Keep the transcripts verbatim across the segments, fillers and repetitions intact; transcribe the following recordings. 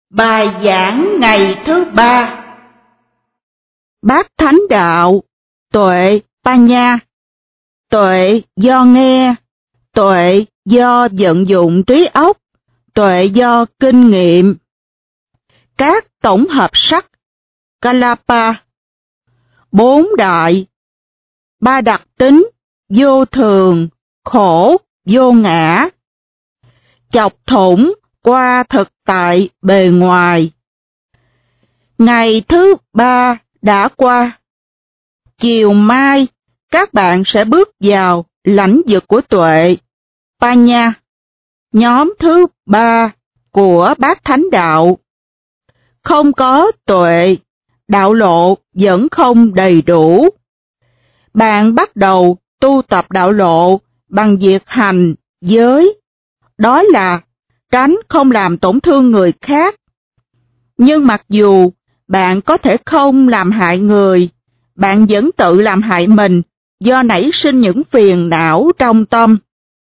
Bài giảng ngày thứ ba. Bát Thánh Đạo, tuệ Panya. Tuệ do nghe, tuệ do vận dụng trí óc, tuệ do kinh nghiệm. Các tổng hợp sắc, Kalapa. Bốn đại, ba đặc tính, vô thường, khổ, vô ngã. Chọc thủng qua thực tại bề ngoài. Ngày thứ ba đã qua. Chiều mai, các bạn sẽ bước vào lãnh vực của tuệ, Panya, nhóm thứ ba của Bát Thánh Đạo. Không có tuệ, đạo lộ vẫn không đầy đủ. Bạn bắt đầu tu tập đạo lộ bằng việc hành giới, đó là tránh không làm tổn thương người khác. Nhưng mặc dù bạn có thể không làm hại người, bạn vẫn tự làm hại mình do nảy sinh những phiền não trong tâm.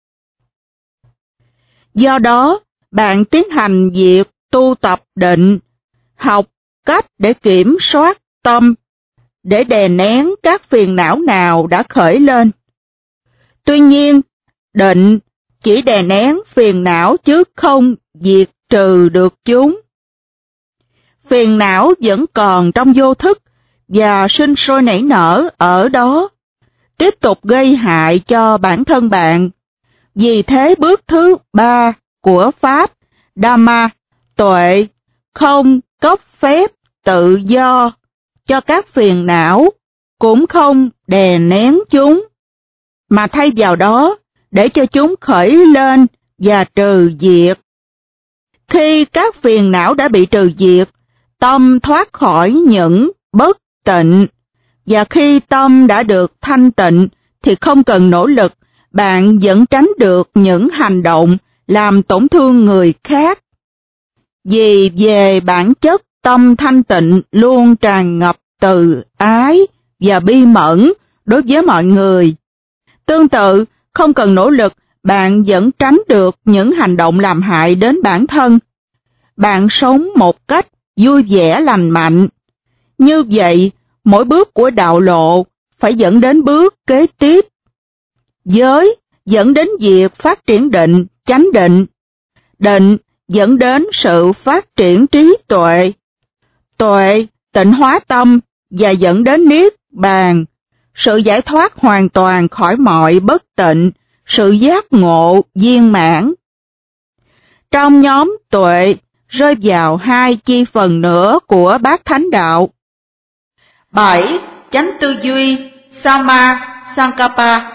Do đó, bạn tiến hành việc tu tập định, học cách để kiểm soát tâm, để đè nén các phiền não nào đã khởi lên. Tuy nhiên, định chỉ đè nén phiền não chứ không diệt trừ được chúng. Phiền não vẫn còn trong vô thức và sinh sôi nảy nở ở đó, tiếp tục gây hại cho bản thân bạn. Vì thế bước thứ ba của Pháp Dhamma, tuệ, không cấp phép tự do cho các phiền não, cũng không đè nén chúng, mà thay vào đó để cho chúng khởi lên và trừ diệt. Khi các phiền não đã bị trừ diệt, tâm thoát khỏi những bất tịnh, và khi tâm đã được thanh tịnh thì không cần nỗ lực, bạn vẫn tránh được những hành động làm tổn thương người khác. Vì về bản chất tâm thanh tịnh luôn tràn ngập từ ái và bi mẫn đối với mọi người. Tương tự, không cần nỗ lực, bạn vẫn tránh được những hành động làm hại đến bản thân. Bạn sống một cách vui vẻ lành mạnh. Như vậy, mỗi bước của đạo lộ phải dẫn đến bước kế tiếp. Giới dẫn đến việc phát triển định, chánh định. Định dẫn đến sự phát triển trí tuệ. Tuệ tịnh hóa tâm và dẫn đến niết bàn, sự giải thoát hoàn toàn khỏi mọi bất tịnh, sự giác ngộ viên mãn. Trong nhóm tuệ rơi vào hai chi phần nữa của Bát Thánh Đạo. Bảy. Chánh tư duy, Samma Sankappa.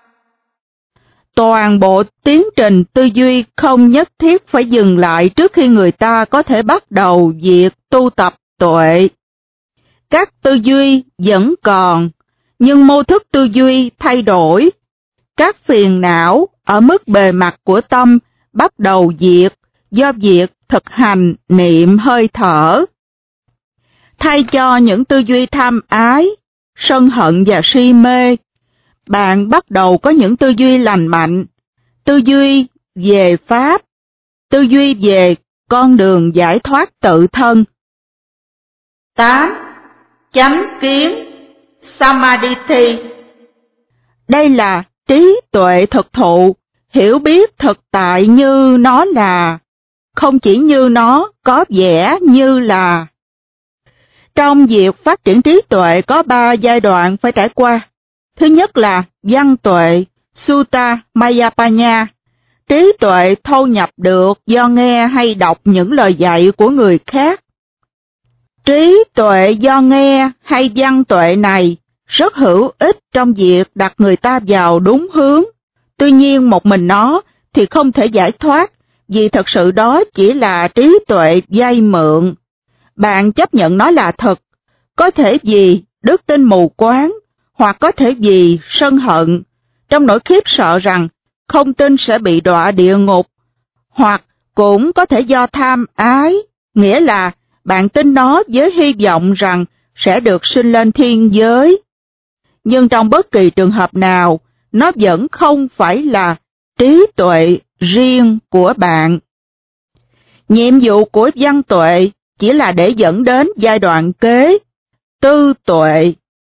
Toàn bộ tiến trình tư duy không nhất thiết phải dừng lại trước khi người ta có thể bắt đầu việc tu tập tuệ. Các tư duy vẫn còn, nhưng mô thức tư duy thay đổi. Các phiền não ở mức bề mặt của tâm bắt đầu diệt do việc thực hành niệm hơi thở. Thay cho những tư duy tham ái, sân hận và si mê, bạn bắt đầu có những tư duy lành mạnh, tư duy về Pháp, tư duy về con đường giải thoát tự thân. Tám. Chánh kiến, Samadhi. Đây là trí tuệ thực thụ, hiểu biết thực tại như nó là, không chỉ như nó có vẻ như là. Trong việc phát triển trí tuệ có ba giai đoạn phải trải qua. Thứ nhất là văn tuệ, Sutta Mayapanya, trí tuệ thâu nhập được do nghe hay đọc những lời dạy của người khác. Trí tuệ do nghe hay văn tuệ này rất hữu ích trong việc đặt người ta vào đúng hướng. Tuy nhiên một mình nó thì không thể giải thoát, vì thật sự đó chỉ là trí tuệ vay mượn. Bạn chấp nhận nó là thật, có thể vì đức tin mù quáng, hoặc có thể vì sân hận, trong nỗi khiếp sợ rằng không tin sẽ bị đọa địa ngục, hoặc cũng có thể do tham ái, nghĩa là bạn tin nó với hy vọng rằng sẽ được sinh lên thiên giới. Nhưng trong bất kỳ trường hợp nào, nó vẫn không phải là trí tuệ riêng của bạn. Nhiệm vụ của văn tuệ chỉ là để dẫn đến giai đoạn kế, tư tuệ,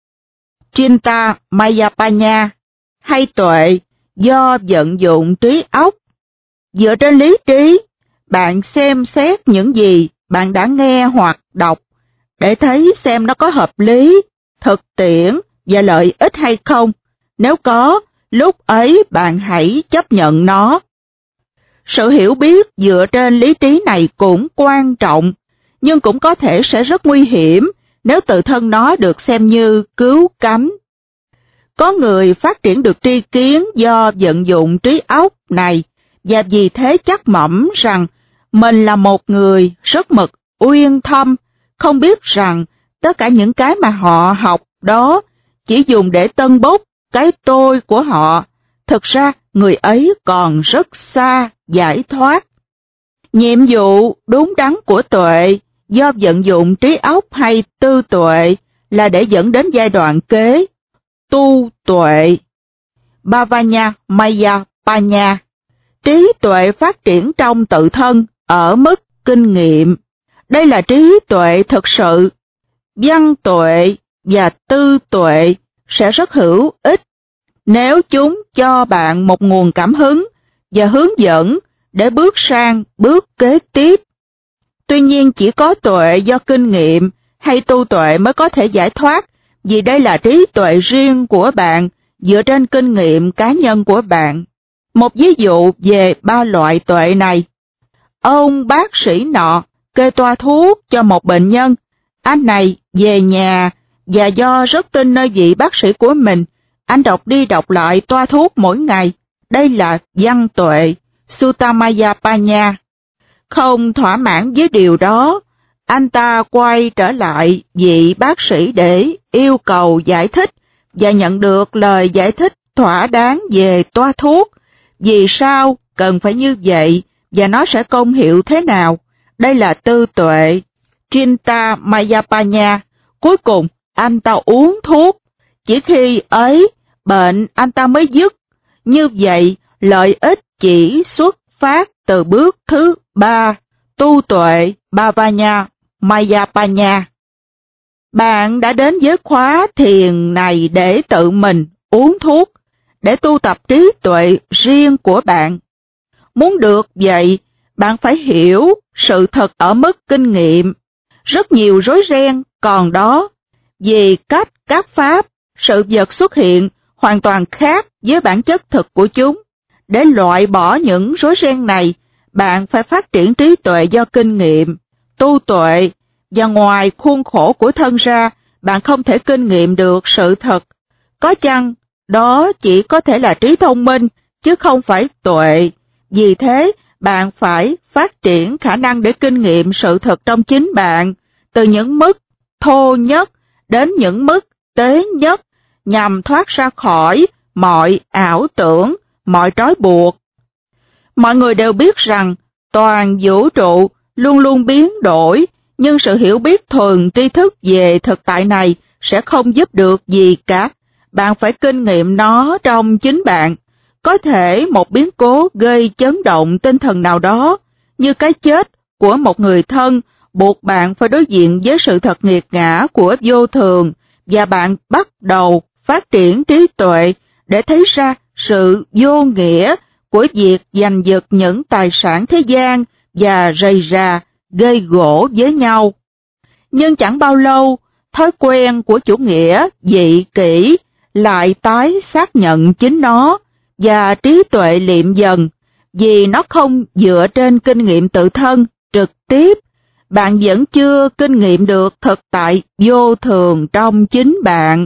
Chinta Mayapanya, hay tuệ do vận dụng trí óc. Dựa trên lý trí, bạn xem xét những gì bạn đã nghe hoặc đọc để thấy xem nó có hợp lý, thực tiễn và lợi ích hay không. Nếu có, lúc ấy bạn hãy chấp nhận nó. Sự hiểu biết dựa trên lý trí này cũng quan trọng, nhưng cũng có thể sẽ rất nguy hiểm nếu tự thân nó được xem như cứu cánh. Có người phát triển được tri kiến do vận dụng trí óc này, và vì thế chắc mẩm rằng mình là một người rất mực uyên thâm, không biết rằng tất cả những cái mà họ học đó chỉ dùng để tân bốc cái tôi của họ. Thực ra người ấy còn rất xa giải thoát. Nhiệm vụ đúng đắn của tuệ do vận dụng trí óc hay tư tuệ là để dẫn đến giai đoạn kế, tu tuệ, Bhavanya Maya Panya. Trí tuệ phát triển trong tự thân ở mức kinh nghiệm. Đây là trí tuệ thực sự. Văn tuệ và tư tuệ sẽ rất hữu ích nếu chúng cho bạn một nguồn cảm hứng và hướng dẫn để bước sang bước kế tiếp. Tuy nhiên chỉ có tuệ do kinh nghiệm hay tu tuệ mới có thể giải thoát, vì đây là trí tuệ riêng của bạn dựa trên kinh nghiệm cá nhân của bạn. Một ví dụ về ba loại tuệ này. Ông bác sĩ nọ kê toa thuốc cho một bệnh nhân. Anh này về nhà và do rất tin nơi vị bác sĩ của mình, anh đọc đi đọc lại toa thuốc mỗi ngày. Đây là văn tuệ, Suttamaya Panya. Không thỏa mãn với điều đó, anh ta quay trở lại vị bác sĩ để yêu cầu giải thích và nhận được lời giải thích thỏa đáng về toa thuốc, vì sao cần phải như vậy và nó sẽ công hiệu thế nào. Đây là tư tuệ, Chinta Mayapanya. Cuối cùng, anh ta uống thuốc. Chỉ khi ấy, bệnh anh ta mới dứt. Như vậy, lợi ích chỉ xuất phát từ bước thứ ba, tu tuệ, Bhavanya Mayapanya. Bạn đã đến với khóa thiền này để tự mình uống thuốc, để tu tập trí tuệ riêng của bạn. Muốn được vậy, bạn phải hiểu sự thật ở mức kinh nghiệm. Rất nhiều rối ren còn đó, vì cách các pháp, sự vật xuất hiện hoàn toàn khác với bản chất thực của chúng. Để loại bỏ những rối ren này, bạn phải phát triển trí tuệ do kinh nghiệm, tu tuệ, và ngoài khuôn khổ của thân ra, bạn không thể kinh nghiệm được sự thật. Có chăng, đó chỉ có thể là trí thông minh, chứ không phải tuệ. Vì thế, bạn phải phát triển khả năng để kinh nghiệm sự thật trong chính bạn, từ những mức thô nhất đến những mức tế nhất, nhằm thoát ra khỏi mọi ảo tưởng, mọi trói buộc. Mọi người đều biết rằng toàn vũ trụ luôn luôn biến đổi, nhưng sự hiểu biết thuần tri thức về thực tại này sẽ không giúp được gì cả. Bạn phải kinh nghiệm nó trong chính bạn. Có thể một biến cố gây chấn động tinh thần nào đó, như cái chết của một người thân, buộc bạn phải đối diện với sự thật nghiệt ngã của vô thường, và bạn bắt đầu phát triển trí tuệ để thấy ra sự vô nghĩa của việc giành giật những tài sản thế gian và rầy rà, gây gổ với nhau. Nhưng chẳng bao lâu, thói quen của chủ nghĩa dị kỷ lại tái xác nhận chính nó, và trí tuệ liệm dần, vì nó không dựa trên kinh nghiệm tự thân trực tiếp. Bạn vẫn chưa kinh nghiệm được thực tại vô thường trong chính bạn.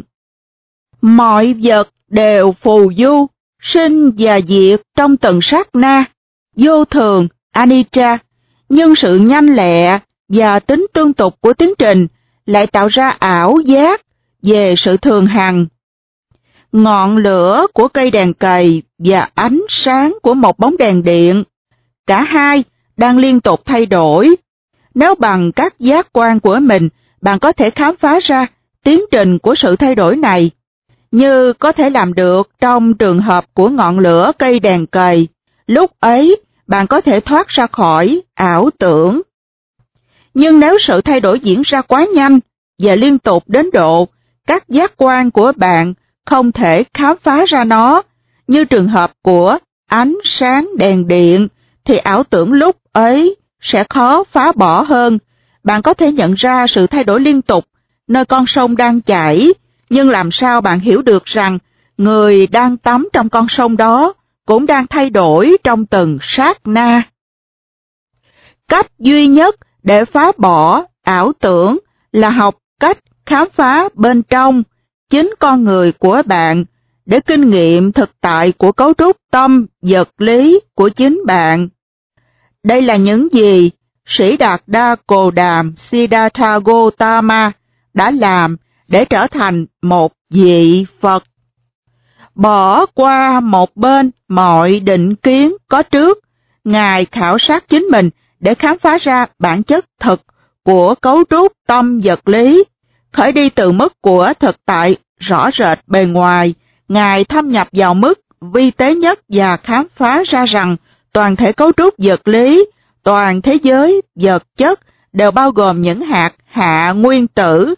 Mọi vật đều phù du, sinh và diệt trong từng sát na, vô thường, anicca, nhưng sự nhanh lẹ và tính tương tục của tiến trình lại tạo ra ảo giác về sự thường hằng. Ngọn lửa của cây đèn cầy và ánh sáng của một bóng đèn điện, cả hai đang liên tục thay đổi. Nếu bằng các giác quan của mình, bạn có thể khám phá ra tiến trình của sự thay đổi này, như có thể làm được trong trường hợp của ngọn lửa cây đèn cầy. Lúc ấy, bạn có thể thoát ra khỏi ảo tưởng. Nhưng nếu sự thay đổi diễn ra quá nhanh và liên tục đến độ các giác quan của bạn không thể khám phá ra nó, như trường hợp của ánh sáng đèn điện, thì ảo tưởng lúc ấy sẽ khó phá bỏ hơn. Bạn có thể nhận ra sự thay đổi liên tục nơi con sông đang chảy, nhưng làm sao bạn hiểu được rằng người đang tắm trong con sông đó cũng đang thay đổi trong từng sát na? Cách duy nhất để phá bỏ ảo tưởng là học cách khám phá bên trong chính con người của bạn, để kinh nghiệm thực tại của cấu trúc tâm vật lý của chính bạn. Đây là những gì Sĩ Đạt Đa Cồ Đàm Siddhartha Gautama đã làm để trở thành một vị Phật. Bỏ qua một bên mọi định kiến có trước, Ngài khảo sát chính mình để khám phá ra bản chất thực của cấu trúc tâm vật lý. Khởi đi từ mức của thực tại rõ rệt bề ngoài, Ngài thâm nhập vào mức vi tế nhất và khám phá ra rằng toàn thể cấu trúc vật lý, toàn thế giới vật chất đều bao gồm những hạt hạ nguyên tử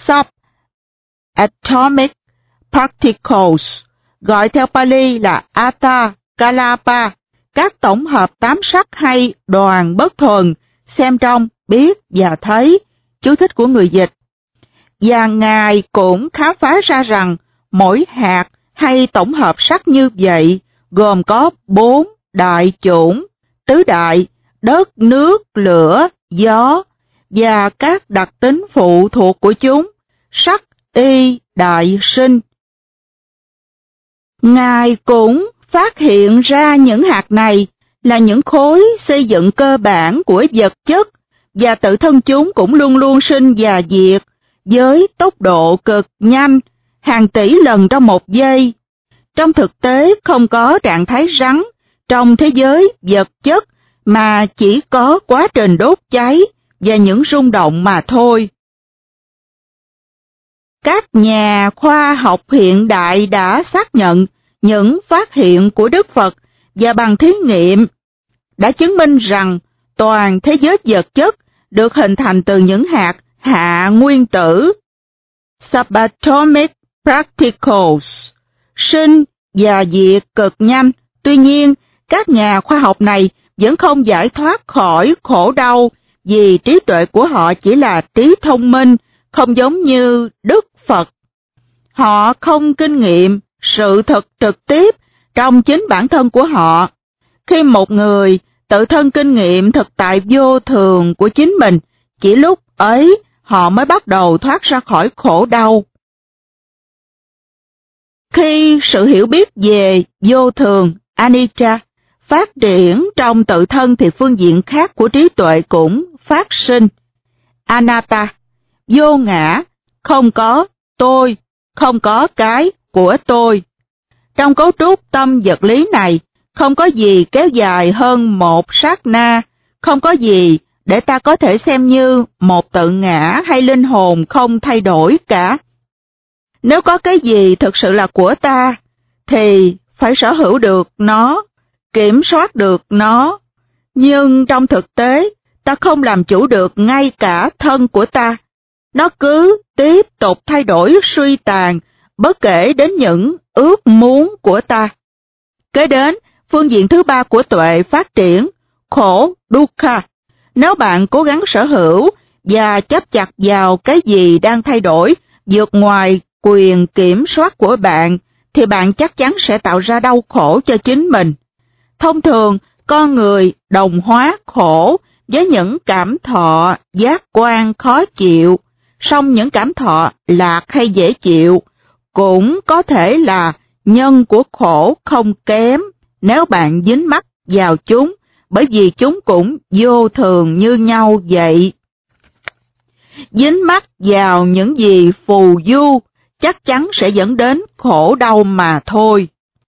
subatomic particles, gọi theo Pali là Atha Kalapa, các tổng hợp tám sắc hay đoàn bất thuần, xem trong, biết và thấy. Chú thích của người dịch. Và Ngài cũng khám phá ra rằng mỗi hạt hay tổng hợp sắc như vậy gồm có bốn đại chủng, tứ đại, đất, nước, lửa, gió, và các đặc tính phụ thuộc của chúng, sắc, y, đại sinh. Ngài cũng phát hiện ra những hạt này là những khối xây dựng cơ bản của vật chất, và tự thân chúng cũng luôn luôn sinh và diệt với tốc độ cực nhanh, hàng tỷ lần trong một giây. Trong thực tế không có trạng thái rắn trong thế giới vật chất, mà chỉ có quá trình đốt cháy và những rung động mà thôi. Các nhà khoa học hiện đại đã xác nhận những phát hiện của Đức Phật và bằng thí nghiệm đã chứng minh rằng toàn thế giới vật chất được hình thành từ những hạt hạ nguyên tử subatomic particles, sinh và diệt cực nhanh. Tuy nhiên, các nhà khoa học này vẫn không giải thoát khỏi khổ đau, vì trí tuệ của họ chỉ là trí thông minh, không giống như Đức Phật. Họ không kinh nghiệm sự thật trực tiếp trong chính bản thân của họ. Khi một người tự thân kinh nghiệm thực tại vô thường của chính mình, chỉ lúc ấy họ mới bắt đầu thoát ra khỏi khổ đau. Khi sự hiểu biết về vô thường, anicca, phát triển trong tự thân, thì phương diện khác của trí tuệ cũng phát sinh. Anatta, vô ngã, không có tôi, không có cái của tôi. Trong cấu trúc tâm vật lý này, không có gì kéo dài hơn một sát na, không có gì để ta có thể xem như một tự ngã hay linh hồn không thay đổi cả. Nếu có cái gì thực sự là của ta, thì phải sở hữu được nó, kiểm soát được nó. Nhưng trong thực tế, ta không làm chủ được ngay cả thân của ta. Nó cứ tiếp tục thay đổi suy tàn, bất kể đến những ước muốn của ta. Kế đến, phương diện thứ ba của tuệ phát triển, khổ, dukkha. Nếu bạn cố gắng sở hữu và chấp chặt vào cái gì đang thay đổi vượt ngoài quyền kiểm soát của bạn, thì bạn chắc chắn sẽ tạo ra đau khổ cho chính mình. Thông thường, con người đồng hóa khổ với những cảm thọ giác quan khó chịu, song những cảm thọ lạc hay dễ chịu cũng có thể là nhân của khổ không kém nếu bạn dính mắc vào chúng, bởi vì chúng cũng vô thường như nhau vậy. Dính mắc vào những gì phù du chắc chắn sẽ dẫn đến khổ đau mà thôi.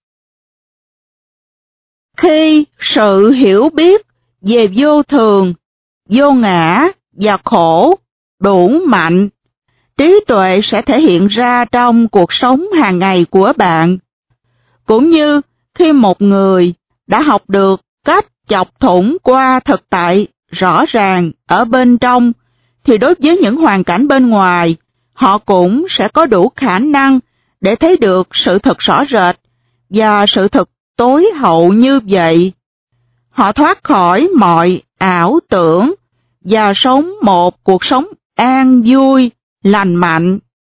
Khi sự hiểu biết về vô thường, vô ngã và khổ đủ mạnh, trí tuệ sẽ thể hiện ra trong cuộc sống hàng ngày của bạn. Cũng như khi một người đã học được cách chọc thủng qua thực tại rõ ràng ở bên trong, thì đối với những hoàn cảnh bên ngoài, họ cũng sẽ có đủ khả năng để thấy được sự thật rõ rệt và sự thật tối hậu như vậy. Họ thoát khỏi mọi ảo tưởng và sống một cuộc sống an vui, lành mạnh.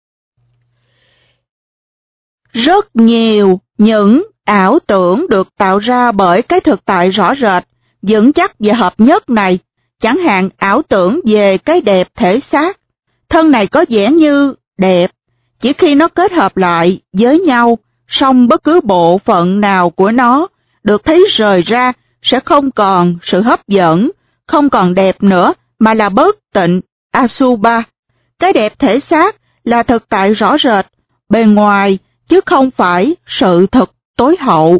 Rất nhiều những ảo tưởng được tạo ra bởi cái thực tại rõ rệt, vững chắc và hợp nhất này, chẳng hạn ảo tưởng về cái đẹp thể xác. Thân này có vẻ như đẹp, chỉ khi nó kết hợp lại với nhau, song bất cứ bộ phận nào của nó được thấy rời ra sẽ không còn sự hấp dẫn, không còn đẹp nữa mà là bất tịnh, Asubha. Cái đẹp thể xác là thực tại rõ rệt, bề ngoài, chứ không phải sự thật tối hậu.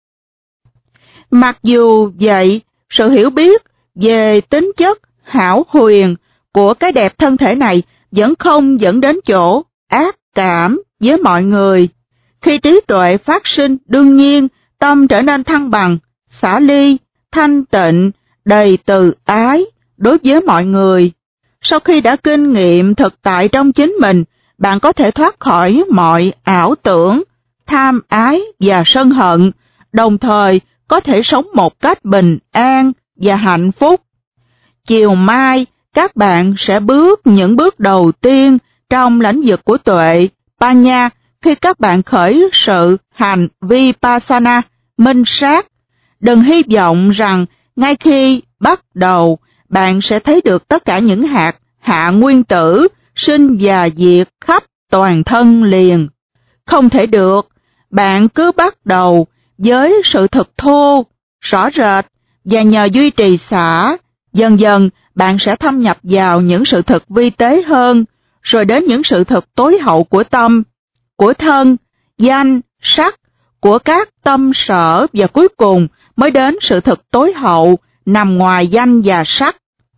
Mặc dù vậy, sự hiểu biết về tính chất hão huyền của cái đẹp thân thể này vẫn không dẫn đến chỗ ác cảm với mọi người. Khi trí tuệ phát sinh, đương nhiên tâm trở nên thăng bằng, xả ly, thanh tịnh, đầy từ ái đối với mọi người. Sau khi đã kinh nghiệm thực tại trong chính mình, bạn có thể thoát khỏi mọi ảo tưởng, tham ái và sân hận, đồng thời có thể sống một cách bình an và hạnh phúc. Chiều mai, các bạn sẽ bước những bước đầu tiên trong lĩnh vực của tuệ, Panya, khi các bạn khởi sự hành Vipassana, minh sát. Đừng hy vọng rằng ngay khi bắt đầu, bạn sẽ thấy được tất cả những hạt hạ nguyên tử, sinh và diệt khắp toàn thân liền. Không thể được, bạn cứ bắt đầu với sự thực thô, rõ rệt, và nhờ duy trì xả, dần dần bạn sẽ thâm nhập vào những sự thực vi tế hơn, rồi đến những sự thực tối hậu của tâm, của thân, danh, sắc, của các tâm sở, và cuối cùng mới đến sự thực tối hậu nằm ngoài danh và sắc.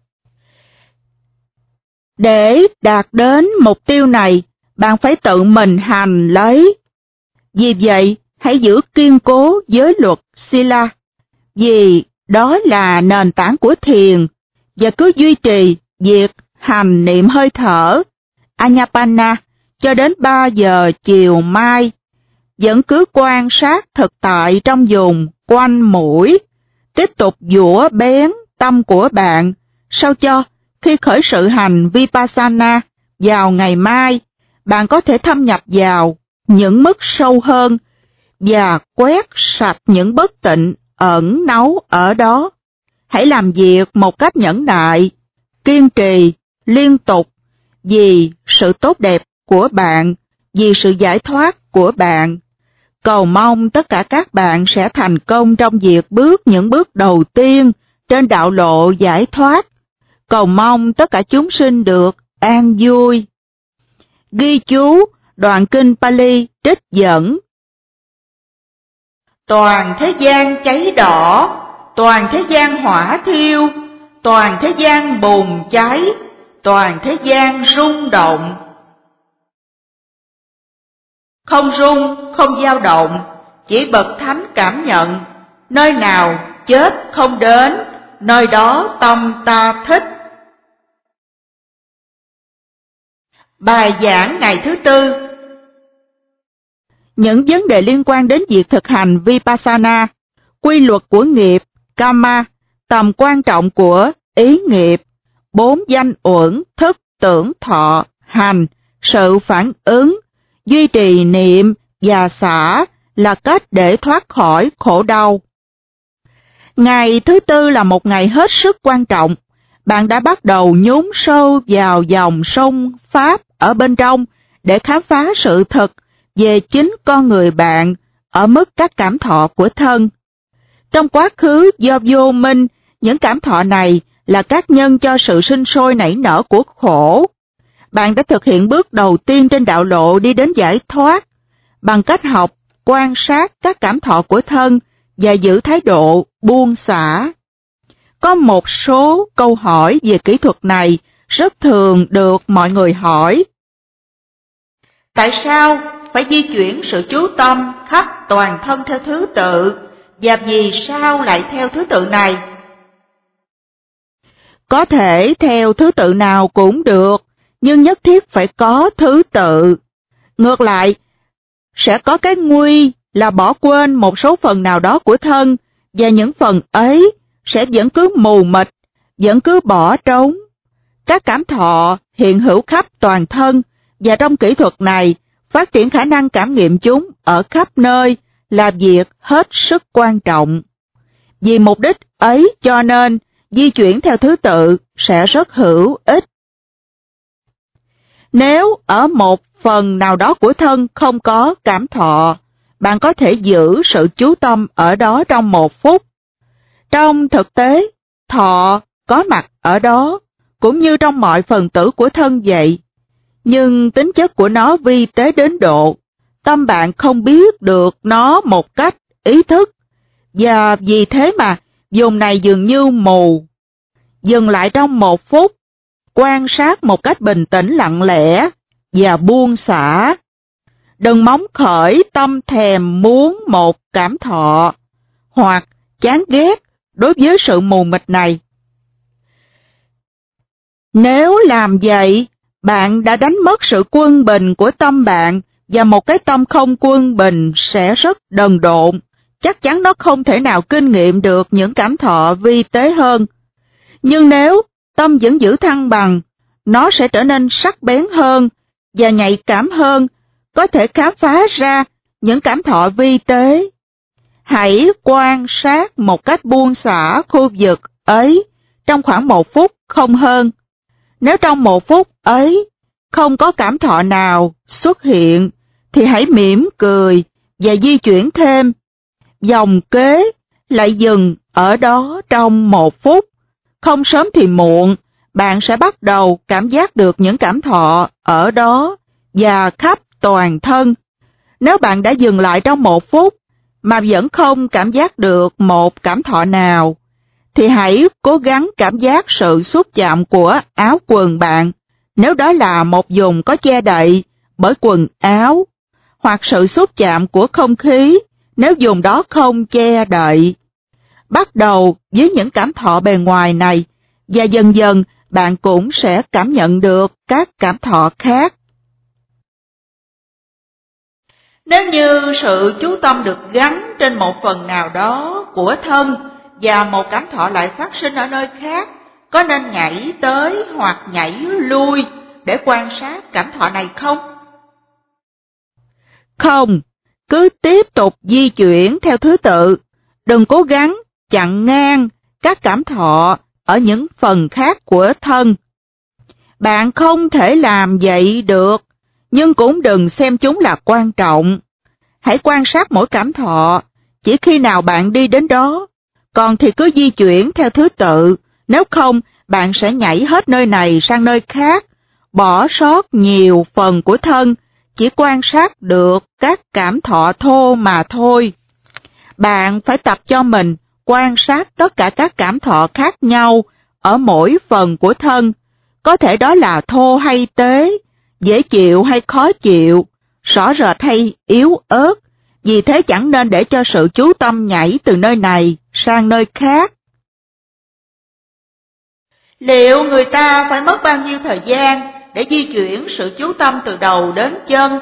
Để đạt đến mục tiêu này, bạn phải tự mình hành lấy. Vì vậy, hãy giữ kiên cố với luật Sila, vì đó là nền tảng của thiền, và cứ duy trì việc hành niệm hơi thở, Anapanna, cho đến ba giờ chiều mai. Vẫn cứ quan sát thực tại trong vùng quanh mũi, tiếp tục giũa bén tâm của bạn, sao cho khi khởi sự hành Vipassana vào ngày mai, bạn có thể thâm nhập vào những mức sâu hơn và quét sạch những bất tịnh ẩn náu ở đó. Hãy làm việc một cách nhẫn nại, kiên trì, liên tục, vì sự tốt đẹp của bạn, vì sự giải thoát của bạn. Cầu mong tất cả các bạn sẽ thành công trong việc bước những bước đầu tiên trên đạo lộ giải thoát. Cầu mong tất cả chúng sinh được an vui. Ghi chú đoạn kinh Pali trích dẫn: toàn thế gian cháy đỏ, toàn thế gian hỏa thiêu, toàn thế gian bùng cháy, toàn thế gian rung động. Không rung, không dao động, chỉ bậc thánh cảm nhận, nơi nào chết không đến, nơi đó tâm ta thích. Bài giảng ngày thứ tư. Những vấn đề liên quan đến việc thực hành Vipassana, quy luật của nghiệp, Karma, tầm quan trọng của ý nghiệp, bốn danh uẩn, thức, tưởng, thọ, hành, sự phản ứng, duy trì niệm và xả là cách để thoát khỏi khổ đau. Ngày thứ tư là một ngày hết sức quan trọng. Bạn đã bắt đầu nhúng sâu vào dòng sông Pháp ở bên trong để khám phá sự thật về chính con người bạn ở mức các cảm thọ của thân. Trong quá khứ do vô minh, những cảm thọ này là các nhân cho sự sinh sôi nảy nở của khổ. Bạn đã thực hiện bước đầu tiên trên đạo lộ đi đến giải thoát bằng cách học, quan sát các cảm thọ của thân và giữ thái độ buông xả. Có một số câu hỏi về kỹ thuật này rất thường được mọi người hỏi. Tại sao phải di chuyển sự chú tâm khắp toàn thân theo thứ tự, Và vì sao lại theo thứ tự này? Có thể theo thứ tự nào cũng được, nhưng nhất thiết phải có thứ tự. Ngược lại, sẽ có cái nguy là bỏ quên một số phần nào đó của thân, và những phần ấy sẽ vẫn cứ mù mịt, vẫn cứ bỏ trống. Các cảm thọ hiện hữu khắp toàn thân, và trong kỹ thuật này, phát triển khả năng cảm nghiệm chúng ở khắp nơi là việc hết sức quan trọng. Vì mục đích ấy cho nên, di chuyển theo thứ tự sẽ rất hữu ích. Nếu ở một phần nào đó của thân không có cảm thọ, bạn có thể giữ sự chú tâm ở đó trong một phút. Trong thực tế, thọ có mặt ở đó, cũng như trong mọi phần tử của thân vậy. Nhưng tính chất của nó vi tế đến độ, tâm bạn không biết được nó một cách ý thức, và vì thế mà vùng này dường như mù. Dừng lại trong một phút, quan sát một cách bình tĩnh lặng lẽ và buông xả. Đừng móng khởi tâm thèm muốn một cảm thọ, hoặc chán ghét đối với sự mù mịt này. Nếu làm vậy, bạn đã đánh mất sự quân bình của tâm bạn, và một cái tâm không quân bình sẽ rất đần độn. Chắc chắn nó không thể nào kinh nghiệm được những cảm thọ vi tế hơn. Nhưng nếu tâm vẫn giữ thăng bằng, nó sẽ trở nên sắc bén hơn và nhạy cảm hơn, có thể khám phá ra những cảm thọ vi tế. Hãy quan sát một cách buông xả khu vực ấy trong khoảng một phút không hơn. Nếu trong một phút ấy không có cảm thọ nào xuất hiện, thì hãy mỉm cười và di chuyển thêm. Dòng kế lại dừng ở đó trong một phút. Không sớm thì muộn, bạn sẽ bắt đầu cảm giác được những cảm thọ ở đó và khắp toàn thân. Nếu bạn đã dừng lại trong một phút mà vẫn không cảm giác được một cảm thọ nào, thì hãy cố gắng cảm giác sự xúc chạm của áo quần bạn, nếu đó là một vùng có che đậy bởi quần áo, hoặc sự xúc chạm của không khí nếu vùng đó không che đậy. Bắt đầu với những cảm thọ bề ngoài này, và dần dần bạn cũng sẽ cảm nhận được các cảm thọ khác. Nếu như sự chú tâm được gắn trên một phần nào đó của thân, và một cảm thọ lại phát sinh ở nơi khác, có nên nhảy tới hoặc nhảy lui để quan sát cảm thọ này không? Không, cứ tiếp tục di chuyển theo thứ tự. Đừng cố gắng chặn ngang các cảm thọ ở những phần khác của thân. Bạn không thể làm vậy được, nhưng cũng đừng xem chúng là quan trọng. Hãy quan sát mỗi cảm thọ, chỉ khi nào bạn đi đến đó. Còn thì cứ di chuyển theo thứ tự, nếu không bạn sẽ nhảy hết nơi này sang nơi khác, bỏ sót nhiều phần của thân, chỉ quan sát được các cảm thọ thô mà thôi. Bạn phải tập cho mình quan sát tất cả các cảm thọ khác nhau ở mỗi phần của thân, có thể đó là thô hay tế, dễ chịu hay khó chịu, rõ rệt hay yếu ớt. Vì thế chẳng nên để cho sự chú tâm nhảy từ nơi này sang nơi khác. Liệu người ta phải mất bao nhiêu thời gian để di chuyển sự chú tâm từ đầu đến chân?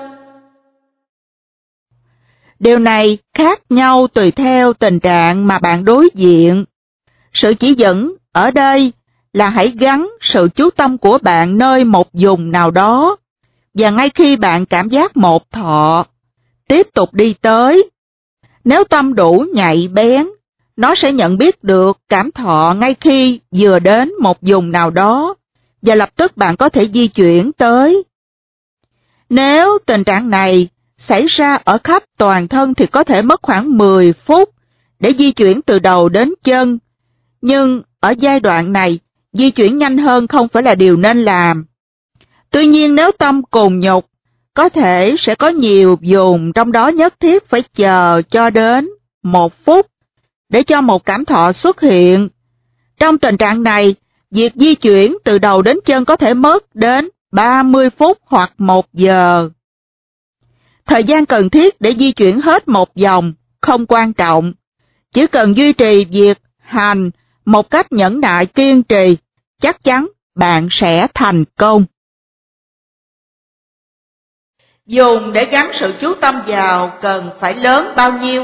Điều này khác nhau tùy theo tình trạng mà bạn đối diện. Sự chỉ dẫn ở đây là hãy gắn sự chú tâm của bạn nơi một vùng nào đó, và ngay khi bạn cảm giác một thọ, tiếp tục đi tới. Nếu tâm đủ nhạy bén, nó sẽ nhận biết được cảm thọ ngay khi vừa đến một vùng nào đó, và lập tức bạn có thể di chuyển tới. Nếu tình trạng này xảy ra ở khắp toàn thân thì có thể mất khoảng mười phút để di chuyển từ đầu đến chân, nhưng ở giai đoạn này, di chuyển nhanh hơn không phải là điều nên làm. Tuy nhiên nếu tâm cùng nhục, có thể sẽ có nhiều vùng trong đó nhất thiết phải chờ cho đến một phút để cho một cảm thọ xuất hiện. Trong tình trạng này, việc di chuyển từ đầu đến chân có thể mất đến ba mươi phút hoặc một giờ. Thời gian cần thiết để di chuyển hết một vòng không quan trọng, Chỉ cần duy trì việc hành một cách nhẫn nại kiên trì, chắc chắn bạn sẽ thành công. Dùng để gắn sự chú tâm vào cần phải lớn bao nhiêu?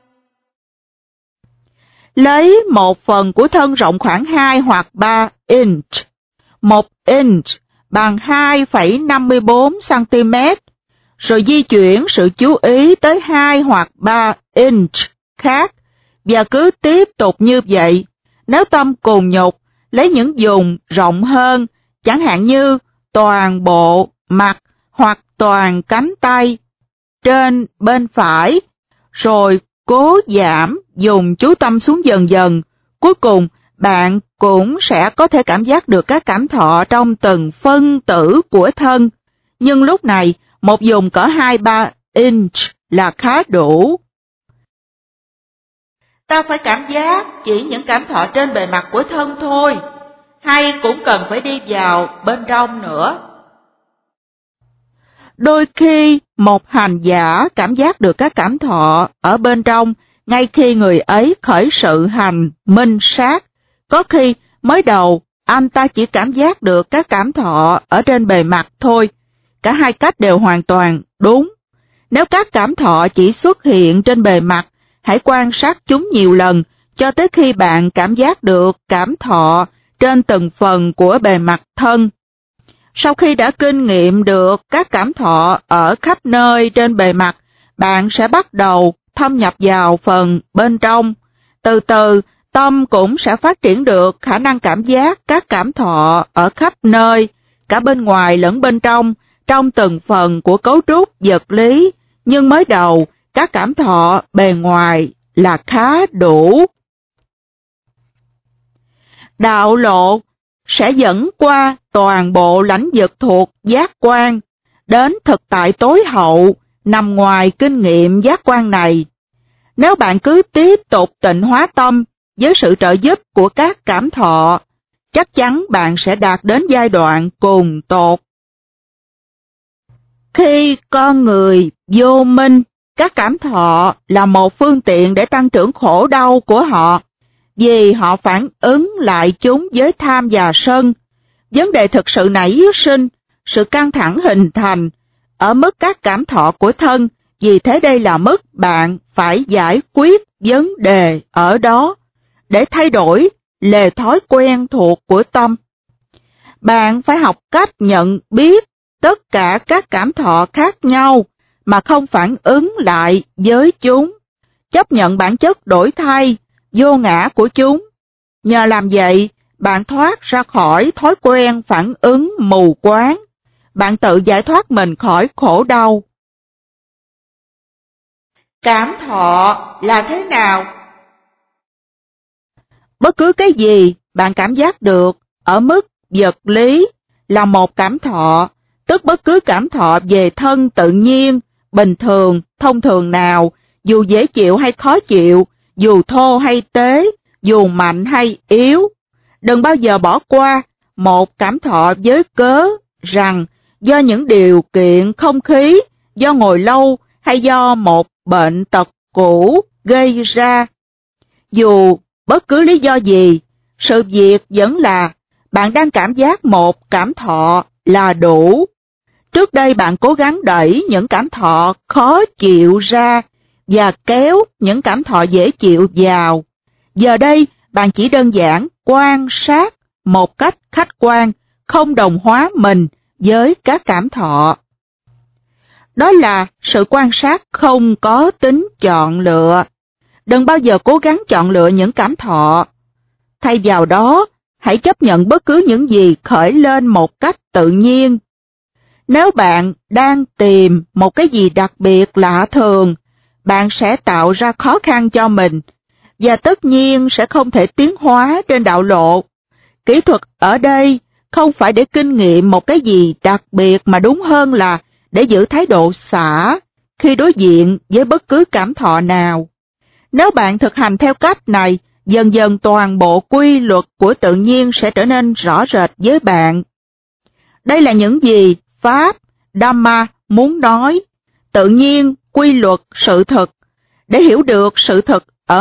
Lấy một phần của thân rộng khoảng hai hoặc ba inch. Một inch bằng hai phẩy năm mươi bốn xăng-ti-mét, rồi di chuyển sự chú ý tới hai hoặc ba inch khác, và cứ tiếp tục như vậy. Nếu tâm cùng nhục, lấy những vùng rộng hơn, chẳng hạn như toàn bộ mặt hoặc toàn cánh tay trên bên phải, rồi cố giảm dùng chú tâm xuống dần dần. Cuối cùng, bạn cũng sẽ có thể cảm giác được các cảm thọ trong từng phân tử của thân. Nhưng lúc này, một vùng cỡ hai ba inch là khá đủ. Ta phải cảm giác chỉ những cảm thọ trên bề mặt của thân thôi, hay cũng cần phải đi vào bên trong nữa? Đôi khi, một hành giả cảm giác được các cảm thọ ở bên trong ngay khi người ấy khởi sự hành minh sát. Có khi, mới đầu, anh ta chỉ cảm giác được các cảm thọ ở trên bề mặt thôi. Cả hai cách đều hoàn toàn đúng. Nếu các cảm thọ chỉ xuất hiện trên bề mặt, hãy quan sát chúng nhiều lần cho tới khi bạn cảm giác được cảm thọ trên từng phần của bề mặt thân. Sau khi đã kinh nghiệm được các cảm thọ ở khắp nơi trên bề mặt, bạn sẽ bắt đầu thâm nhập vào phần bên trong. Từ từ, tâm cũng sẽ phát triển được khả năng cảm giác các cảm thọ ở khắp nơi, cả bên ngoài lẫn bên trong, trong từng phần của cấu trúc vật lý. Nhưng mới đầu, các cảm thọ bề ngoài là khá đủ. Đạo lộ sẽ dẫn qua toàn bộ lãnh vực thuộc giác quan, đến thực tại tối hậu, nằm ngoài kinh nghiệm giác quan này. Nếu bạn cứ tiếp tục tịnh hóa tâm với sự trợ giúp của các cảm thọ, chắc chắn bạn sẽ đạt đến giai đoạn cùng tột. Khi con người vô minh, các cảm thọ là một phương tiện để tăng trưởng khổ đau của họ, vì họ phản ứng lại chúng với tham và sân. Vấn đề thực sự nảy sinh, sự căng thẳng hình thành ở mức các cảm thọ của thân, vì thế đây là mức bạn phải giải quyết vấn đề ở đó, để thay đổi lề thói quen thuộc của tâm. Bạn phải học cách nhận biết tất cả các cảm thọ khác nhau mà không phản ứng lại với chúng, chấp nhận bản chất đổi thay, vô ngã của chúng. Nhờ làm vậy, bạn thoát ra khỏi thói quen phản ứng mù quáng. Bạn tự giải thoát mình khỏi khổ đau. Cảm thọ là thế nào? Bất cứ cái gì bạn cảm giác được ở mức vật lý là một cảm thọ, tức bất cứ cảm thọ về thân tự nhiên, bình thường, thông thường nào, dù dễ chịu hay khó chịu, dù thô hay tế, dù mạnh hay yếu. Đừng bao giờ bỏ qua một cảm thọ với cớ rằng do những điều kiện không khí, do ngồi lâu hay do một bệnh tật cũ gây ra. Dù bất cứ lý do gì, sự việc vẫn là bạn đang cảm giác một cảm thọ là đủ. Trước đây bạn cố gắng đẩy những cảm thọ khó chịu ra và kéo những cảm thọ dễ chịu vào. Giờ đây bạn chỉ đơn giản quan sát một cách khách quan, không đồng hóa mình với các cảm thọ. Đó là sự quan sát không có tính chọn lựa. Đừng bao giờ cố gắng chọn lựa những cảm thọ. Thay vào đó, hãy chấp nhận bất cứ những gì khởi lên một cách tự nhiên. Nếu bạn đang tìm một cái gì đặc biệt lạ thường, bạn sẽ tạo ra khó khăn cho mình, và tất nhiên sẽ không thể tiến hóa trên đạo lộ. Kỹ thuật ở đây không phải để kinh nghiệm một cái gì đặc biệt, mà đúng hơn là để giữ thái độ xả khi đối diện với bất cứ cảm thọ nào. Nếu bạn thực hành theo cách này, dần dần toàn bộ quy luật của tự nhiên sẽ trở nên rõ rệt với bạn. Đây là những gì Pháp, Dhamma muốn nói. Tự nhiên, quy luật, sự thực. Để hiểu được sự thực ở mức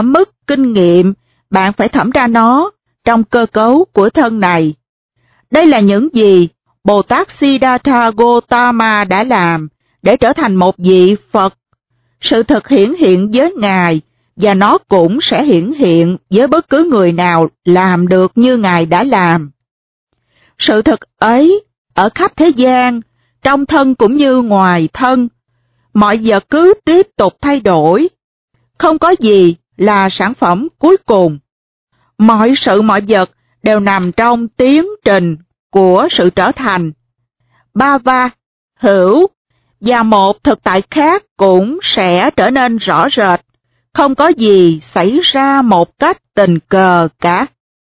kinh nghiệm, bạn phải thẩm ra nó trong cơ cấu của thân này. Đây là những gì Bồ Tát Siddhartha Gautama đã làm để trở thành một vị Phật. Sự thực hiển hiện với Ngài, và nó cũng sẽ hiển hiện với bất cứ người nào làm được như Ngài đã làm. Sự thực ấy ở khắp thế gian, trong thân cũng như ngoài thân, mọi vật cứ tiếp tục thay đổi. Không có gì là sản phẩm cuối cùng. Mọi sự mọi vật đều nằm trong tiến trình của sự trở thành. Bhava, hữu, và một thực tại khác cũng sẽ trở nên rõ rệt. Không có gì xảy ra một cách tình cờ cả.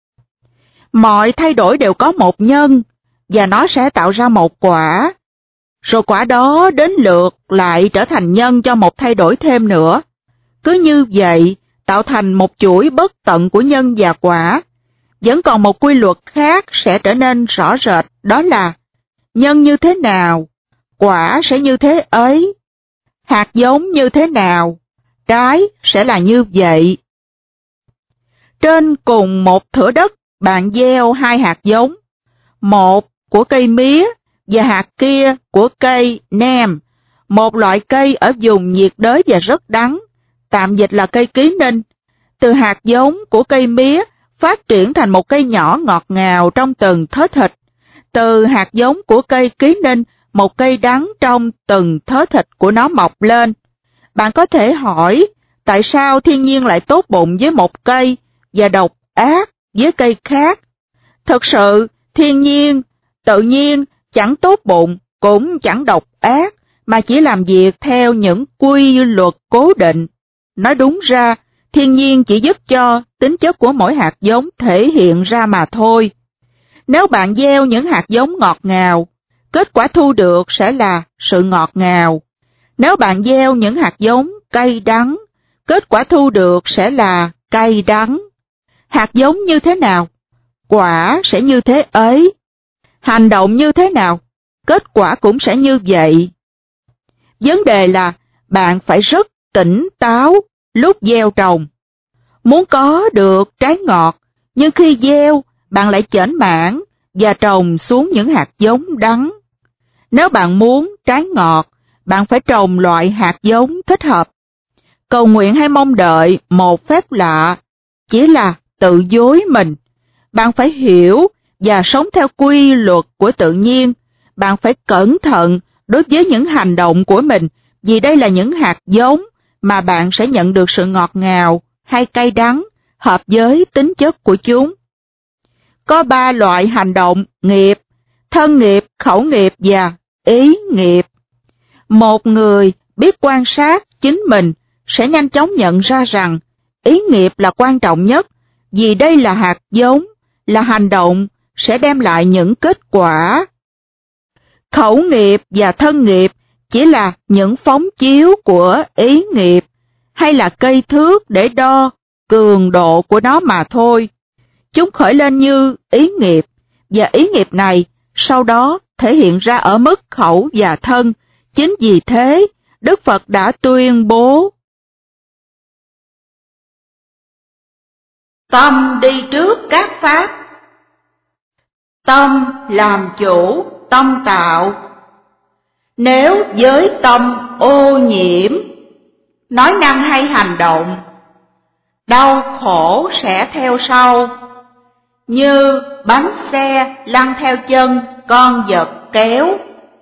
Mọi thay đổi đều có một nhân, và nó sẽ tạo ra một quả. Rồi quả đó đến lượt lại trở thành nhân cho một thay đổi thêm nữa. Cứ như vậy, tạo thành một chuỗi bất tận của nhân và quả. Vẫn còn một quy luật khác sẽ trở nên rõ rệt, đó là nhân như thế nào, quả sẽ như thế ấy. Hạt giống như thế nào, trái sẽ là như vậy. Trên cùng một thửa đất, bạn gieo hai hạt giống, một của cây mía và hạt kia của cây nem, một loại cây ở vùng nhiệt đới và rất đắng, tạm dịch là cây ký ninh. Từ hạt giống của cây mía phát triển thành một cây nhỏ ngọt ngào trong từng thớ thịt. Từ hạt giống của cây ký ninh, một cây đắng trong từng thớ thịt của nó mọc lên. Bạn có thể hỏi, tại sao thiên nhiên lại tốt bụng với một cây và độc ác với cây khác? Thực sự, thiên nhiên, tự nhiên chẳng tốt bụng, cũng chẳng độc ác, mà chỉ làm việc theo những quy luật cố định. Nói đúng ra, thiên nhiên chỉ giúp cho tính chất của mỗi hạt giống thể hiện ra mà thôi. Nếu bạn gieo những hạt giống ngọt ngào, kết quả thu được sẽ là sự ngọt ngào. Nếu bạn gieo những hạt giống cay đắng, kết quả thu được sẽ là cay đắng. Hạt giống như thế nào, quả sẽ như thế ấy. Hành động như thế nào, kết quả cũng sẽ như vậy. Vấn đề là bạn phải rất tỉnh táo lúc gieo trồng. Muốn có được trái ngọt, nhưng khi gieo, bạn lại chểnh mảng và trồng xuống những hạt giống đắng. Nếu bạn muốn trái ngọt, bạn phải trồng loại hạt giống thích hợp. Cầu nguyện hay mong đợi một phép lạ chỉ là tự dối mình. Bạn phải hiểu và sống theo quy luật của tự nhiên. Bạn phải cẩn thận đối với những hành động của mình, vì đây là những hạt giống mà bạn sẽ nhận được sự ngọt ngào hay cay đắng hợp với tính chất của chúng. Có ba loại hành động: nghiệp, thân nghiệp, khẩu nghiệp và ý nghiệp. Một người biết quan sát chính mình sẽ nhanh chóng nhận ra rằng ý nghiệp là quan trọng nhất, vì đây là hạt giống, là hành động sẽ đem lại những kết quả. Khẩu nghiệp và thân nghiệp chỉ là những phóng chiếu của ý nghiệp, hay là cây thước để đo cường độ của nó mà thôi. Chúng khởi lên như ý nghiệp, và ý nghiệp này sau đó thể hiện ra ở mức khẩu và thân. Chính vì thế, Đức Phật đã tuyên bố: tâm đi trước các pháp, tâm làm chủ tâm tạo. Nếu với tâm ô nhiễm, nói năng hay hành động, đau khổ sẽ theo sau, như bánh xe lăn theo chân con vật kéo.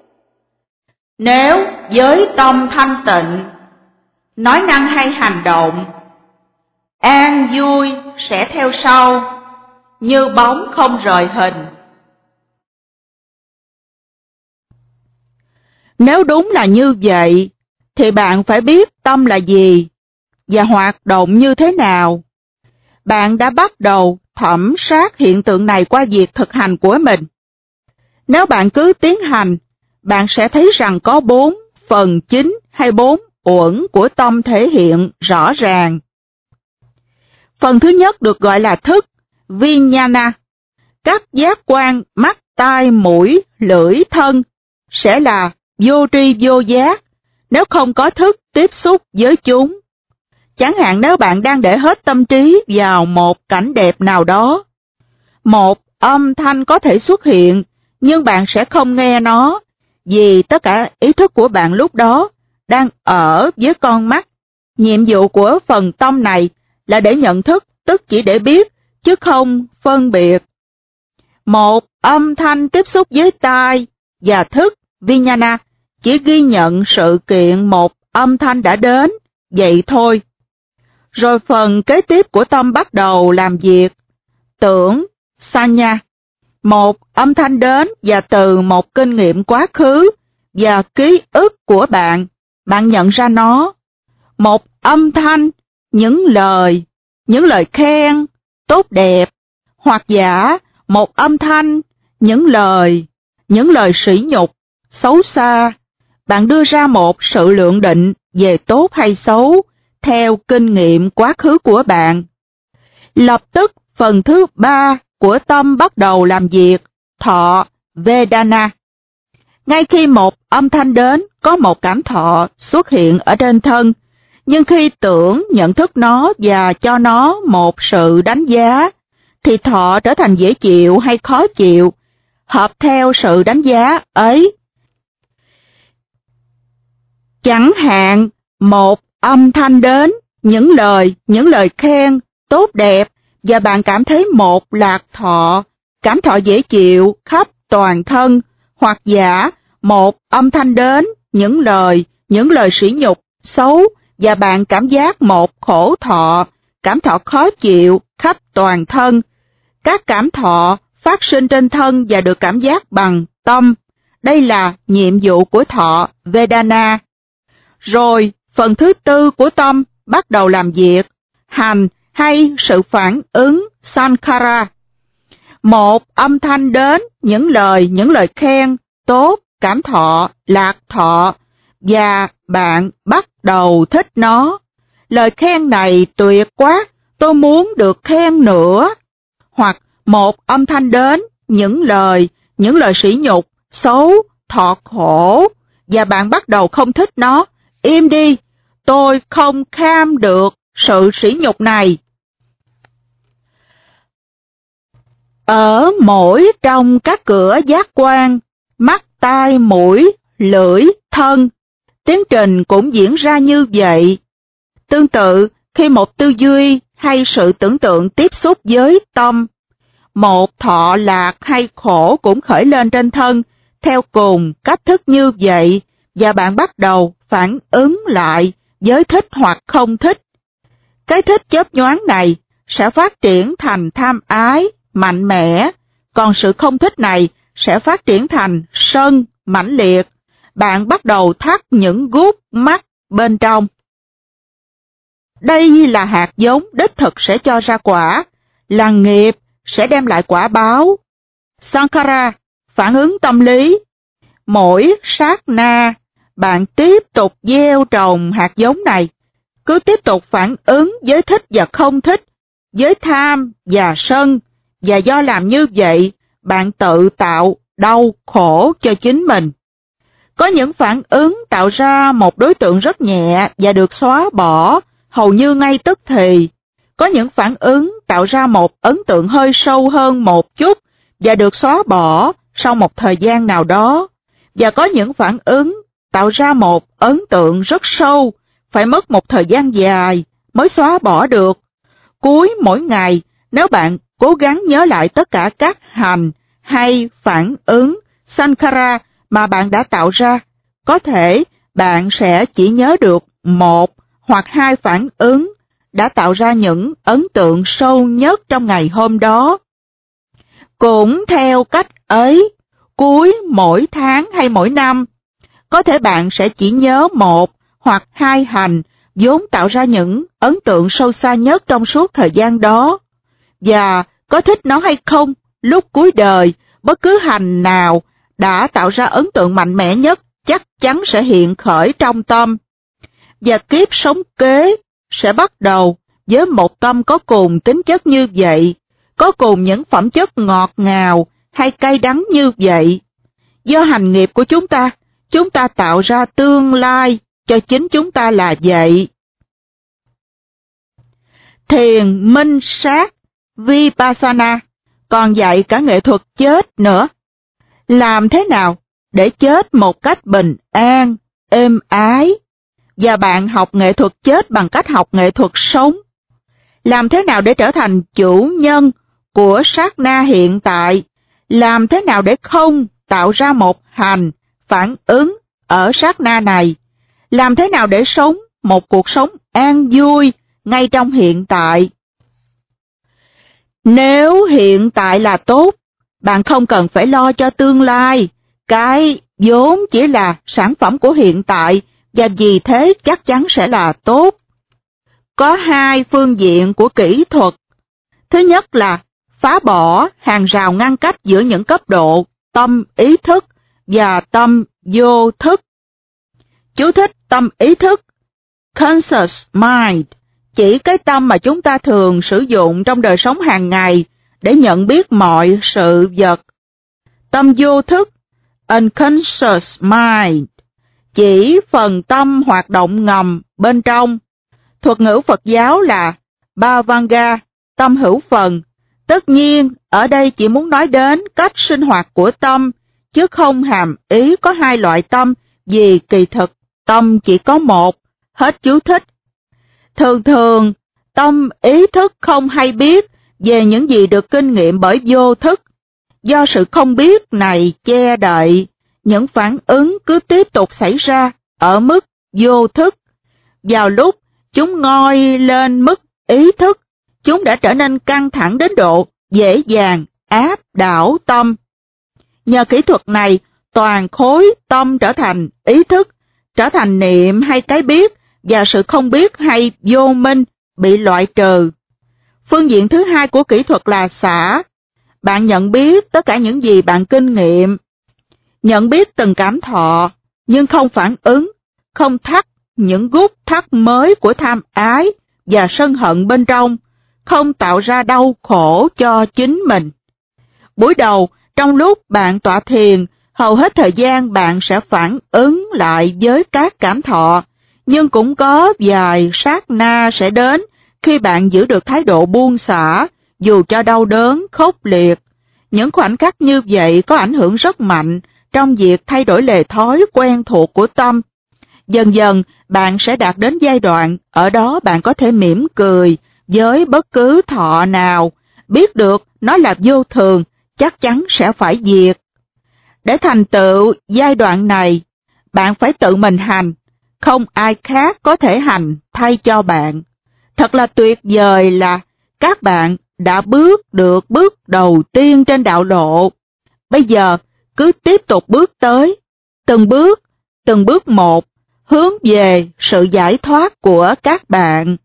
Nếu với tâm thanh tịnh, nói năng hay hành động, an vui sẽ theo sau, như bóng không rời hình. Nếu đúng là như vậy, thì bạn phải biết tâm là gì và hoạt động như thế nào. Bạn đã bắt đầu thẩm sát hiện tượng này qua việc thực hành của mình. Nếu bạn cứ tiến hành, bạn sẽ thấy rằng có bốn phần chính hay bốn uẩn của tâm thể hiện rõ ràng. Phần thứ nhất được gọi là thức, Vijnana. Các giác quan mắt, tai, mũi, lưỡi, thân sẽ là vô tri vô giác nếu không có thức tiếp xúc với chúng. Chẳng hạn nếu bạn đang để hết tâm trí vào một cảnh đẹp nào đó, một âm thanh có thể xuất hiện, nhưng bạn sẽ không nghe nó, vì tất cả ý thức của bạn lúc đó đang ở với con mắt. Nhiệm vụ của phần tâm này là để nhận thức, tức chỉ để biết, chứ không phân biệt. Một âm thanh tiếp xúc với tai và thức, Vijnana, chỉ ghi nhận sự kiện một âm thanh đã đến, vậy thôi. Rồi phần kế tiếp của tâm bắt đầu làm việc. Tưởng, Sanya, một âm thanh đến và từ một kinh nghiệm quá khứ và ký ức của bạn, bạn nhận ra nó. Một âm thanh, những lời, những lời khen, tốt đẹp, hoặc giả một âm thanh, những lời, những lời sỉ nhục, xấu xa. Bạn đưa ra một sự lượng định về tốt hay xấu theo kinh nghiệm quá khứ của bạn. Lập tức phần thứ ba của tâm bắt đầu làm việc, thọ, Vedana. Ngay khi một âm thanh đến, có một cảm thọ xuất hiện ở trên thân, nhưng khi tưởng nhận thức nó và cho nó một sự đánh giá, thì thọ trở thành dễ chịu hay khó chịu, hợp theo sự đánh giá ấy. Chẳng hạn, một âm thanh đến, những lời, những lời khen, tốt đẹp, và bạn cảm thấy một lạc thọ, cảm thọ dễ chịu khắp toàn thân, hoặc giả một âm thanh đến, những lời, những lời sỉ nhục, xấu, và bạn cảm giác một khổ thọ, cảm thọ khó chịu khắp toàn thân. Các cảm thọ phát sinh trên thân và được cảm giác bằng tâm. Đây là nhiệm vụ của thọ Vedana. Rồi, phần thứ tư của tâm bắt đầu làm việc, hành hay sự phản ứng Sankhara. Một âm thanh đến, những lời, những lời khen, tốt, cảm thọ, lạc thọ, và bạn bắt đầu thích nó. Lời khen này tuyệt quá, tôi muốn được khen nữa. Hoặc một âm thanh đến, những lời, những lời sỉ nhục, xấu, thọ khổ, và bạn bắt đầu không thích nó. Im đi, tôi không kham được sự sỉ nhục này. Ở mỗi trong các cửa giác quan, mắt, tai, mũi, lưỡi, thân, tiến trình cũng diễn ra như vậy. Tương tự, khi một tư duy hay sự tưởng tượng tiếp xúc với tâm, một thọ lạc hay khổ cũng khởi lên trên thân theo cùng cách thức như vậy, và bạn bắt đầu phản ứng lại với thích hoặc không thích. Cái thích chớp nhoáng này sẽ phát triển thành tham ái, mạnh mẽ, còn sự không thích này sẽ phát triển thành sân, mãnh liệt. Bạn bắt đầu thắt những gút mắt bên trong. Đây là hạt giống đích thực sẽ cho ra quả, là nghiệp sẽ đem lại quả báo. Sankhara, phản ứng tâm lý. Mỗi sát na, bạn tiếp tục gieo trồng hạt giống này, cứ tiếp tục phản ứng với thích và không thích, với tham và sân, và do làm như vậy, bạn tự tạo đau khổ cho chính mình. Có những phản ứng tạo ra một đối tượng rất nhẹ và được xóa bỏ hầu như ngay tức thì. Có những phản ứng tạo ra một ấn tượng hơi sâu hơn một chút và được xóa bỏ sau một thời gian nào đó. Và có những phản ứng tạo ra một ấn tượng rất sâu, phải mất một thời gian dài mới xóa bỏ được. Cuối mỗi ngày, nếu bạn cố gắng nhớ lại tất cả các hành hay phản ứng Sankhara mà bạn đã tạo ra, có thể bạn sẽ chỉ nhớ được một hoặc hai phản ứng đã tạo ra những ấn tượng sâu nhất trong ngày hôm đó. Cũng theo cách ấy, cuối mỗi tháng hay mỗi năm, có thể bạn sẽ chỉ nhớ một hoặc hai hành vốn tạo ra những ấn tượng sâu xa nhất trong suốt thời gian đó. Và có thích nó hay không, lúc cuối đời, bất cứ hành nào đã tạo ra ấn tượng mạnh mẽ nhất chắc chắn sẽ hiện khởi trong tâm. Và kiếp sống kế sẽ bắt đầu với một tâm có cùng tính chất như vậy, có cùng những phẩm chất ngọt ngào hay cay đắng như vậy. Do hành nghiệp của chúng ta, chúng ta tạo ra tương lai cho chính chúng ta là vậy. thiền minh sát Vipassana còn dạy cả nghệ thuật chết nữa. Làm thế nào để chết một cách bình an, êm ái? Và bạn học nghệ thuật chết bằng cách học nghệ thuật sống. Làm thế nào để trở thành chủ nhân của sát na hiện tại? Làm thế nào để không tạo ra một hành, phản ứng ở sát na này? Làm thế nào để sống một cuộc sống an vui ngay trong hiện tại? Nếu hiện tại là tốt, bạn không cần phải lo cho tương lai. Cái vốn chỉ là sản phẩm của hiện tại và vì thế chắc chắn sẽ là tốt. Có hai phương diện của kỹ thuật. Thứ nhất là phá bỏ hàng rào ngăn cách giữa những cấp độ tâm ý thức và tâm vô thức. Chú thích tâm ý thức, conscious mind, chỉ cái tâm mà chúng ta thường sử dụng trong đời sống hàng ngày để nhận biết mọi sự vật. Tâm vô thức, unconscious mind, chỉ phần tâm hoạt động ngầm bên trong. Thuật ngữ Phật giáo là Bhavanga, tâm hữu phần. Tất nhiên, ở đây chỉ muốn nói đến cách sinh hoạt của tâm, chứ không hàm ý có hai loại tâm, vì kỳ thực tâm chỉ có một. Hết chú thích. Thường thường, tâm ý thức không hay biết về những gì được kinh nghiệm bởi vô thức. Do sự không biết này che đậy, những phản ứng cứ tiếp tục xảy ra ở mức vô thức. Vào lúc chúng ngoi lên mức ý thức, chúng đã trở nên căng thẳng đến độ dễ dàng áp đảo tâm. Nhờ kỹ thuật này, toàn khối tâm trở thành ý thức, trở thành niệm hay cái biết, và sự không biết hay vô minh bị loại trừ. Phương diện thứ hai của kỹ thuật là xả. Bạn nhận biết tất cả những gì bạn kinh nghiệm, nhận biết từng cảm thọ, nhưng không phản ứng, không thắt những gút thắt mới của tham ái và sân hận bên trong, không tạo ra đau khổ cho chính mình. Buổi đầu, trong lúc bạn tọa thiền, hầu hết thời gian bạn sẽ phản ứng lại với các cảm thọ, nhưng cũng có vài sát na sẽ đến khi bạn giữ được thái độ buông xả, dù cho đau đớn, khốc liệt. Những khoảnh khắc như vậy có ảnh hưởng rất mạnh trong việc thay đổi lề thói quen thuộc của tâm. Dần dần, bạn sẽ đạt đến giai đoạn, ở đó bạn có thể mỉm cười với bất cứ thọ nào, biết được nó là vô thường, chắc chắn sẽ phải diệt. Để thành tựu giai đoạn này, bạn phải tự mình hành, không ai khác có thể hành thay cho bạn. Thật là tuyệt vời là các bạn đã bước được bước đầu tiên trên đạo lộ. Bây giờ, cứ tiếp tục bước tới, từng bước, từng bước một, hướng về sự giải thoát của các bạn.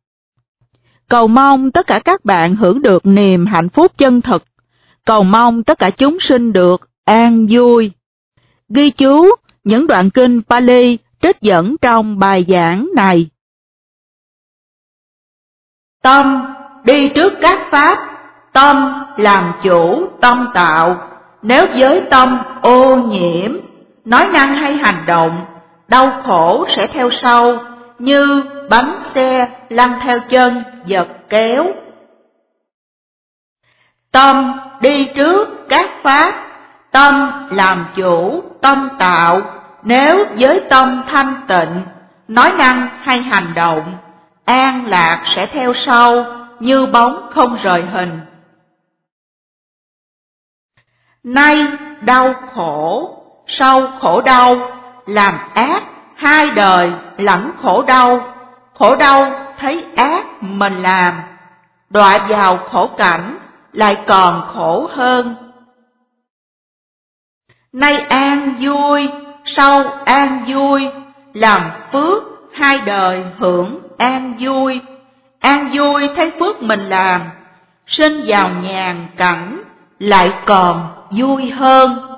Cầu mong tất cả các bạn hưởng được niềm hạnh phúc chân thực. Cầu mong tất cả chúng sinh được an vui. Ghi chú những đoạn kinh Pali trích dẫn trong bài giảng này. Tâm đi trước các pháp, tâm làm chủ tâm tạo. Nếu với tâm ô nhiễm, nói năng hay hành động, đau khổ sẽ theo sau, như bánh xe lăn theo chân vật kéo. Tâm đi trước các pháp, tâm làm chủ tâm tạo. Nếu với tâm thanh tịnh, nói năng hay hành động, an lạc sẽ theo sau, như bóng không rời hình. Nay đau khổ, sau khổ đau, làm ác hai đời lẫn khổ đau. Khổ đau thấy ác mình làm, đọa vào khổ cảnh lại còn khổ hơn. Nay an vui, sau an vui, làm phước hai đời hưởng an vui. An vui thấy phước mình làm, sinh vào nhàn cảnh lại còn vui hơn.